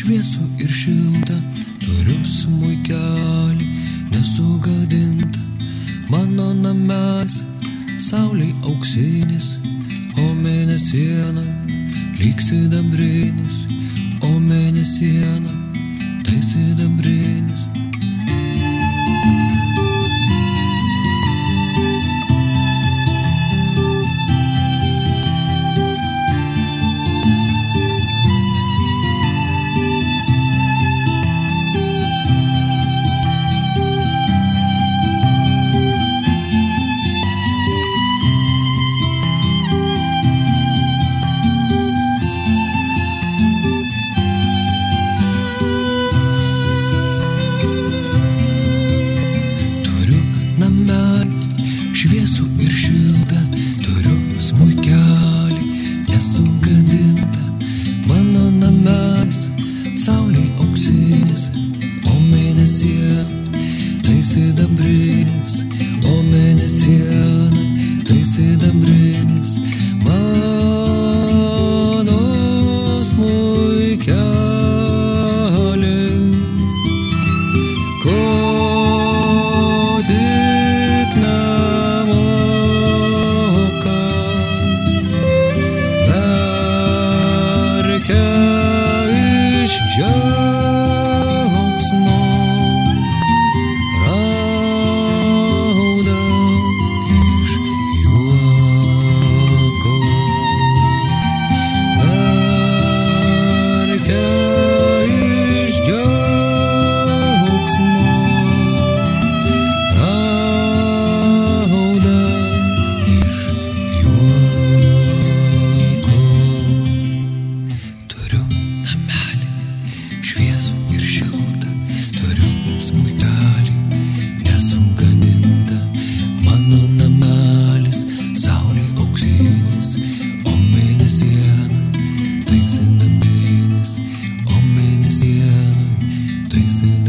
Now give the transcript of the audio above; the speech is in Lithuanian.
šviesu ir šilta, turiu smuikelį, nesugadinta. Mano namelis, saulei auksinis, o mėnesiena lyg sidabrinis, o mėnesiena tai sidabrinis. Šviesų ir šilta, turiu smuikelį, nesugadinta. Mano namelis, saulei auksinis, o mėnesiena tai sidabrinis, o mėnesiena tai sidabrinis. Mano smuikelis, ko tik iš džiaugsmo rauda iš juoko, verkia iš džiaugsmo rauda iš juoko. Turiu namelį, šviesų ir šiltą, turiu smuikelį, nesugadinta. Mano namelis, saulei auksinis, o mėnesiena tai sidabrinis, o mėnesiena tai sidabrinis.